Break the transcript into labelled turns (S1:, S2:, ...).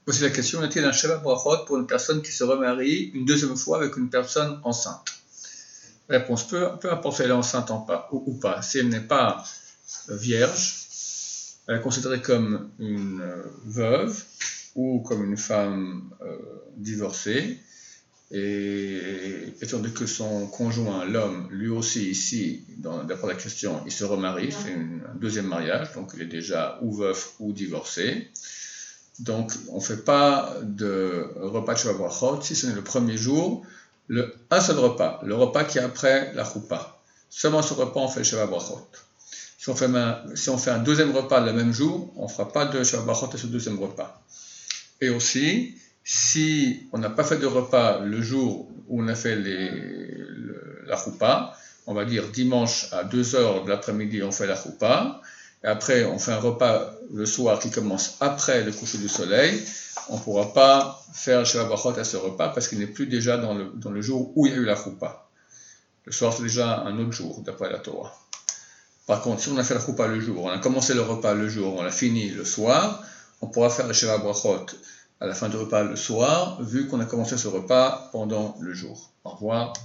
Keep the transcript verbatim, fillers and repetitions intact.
S1: Voici la question, est-il un Sheva Brachot pour une personne qui se remarie une deuxième fois avec une personne enceinte? Réponse, peu, peu importe si elle est enceinte en pas, ou, ou pas. Si elle n'est pas vierge, elle est considérée comme une veuve ou comme une femme euh, divorcée. Et étant donné que son conjoint, l'homme, lui aussi ici, d'après la question, il se remarie, c'est un deuxième mariage, donc il est déjà ou veuf ou divorcé. Donc on ne fait pas de repas de Sheva Brachot, si ce n'est le premier jour, le, un seul repas, le repas qui est après la choupa. Seulement ce repas on fait le Sheva Brachot. Si on fait un, si on fait un deuxième repas le même jour, on ne fera pas de Sheva Brachot à ce deuxième repas. Et aussi, si on n'a pas fait de repas le jour où on a fait les, le, la choupa, on va dire dimanche à deux heures de l'après-midi, on fait la choupa, et après on fait un repas le soir qui commence après le coucher du soleil, on ne pourra pas faire le Sheva Brachot à ce repas parce qu'il n'est plus déjà dans le, dans le jour où il y a eu la choupa. Le soir, c'est déjà un autre jour, d'après la Torah. Par contre, si on a fait la choupa le jour, on a commencé le repas le jour, on l'a fini le soir, on pourra faire le Sheva Brachot à la fin du repas le soir, vu qu'on a commencé ce repas pendant le jour. Au revoir.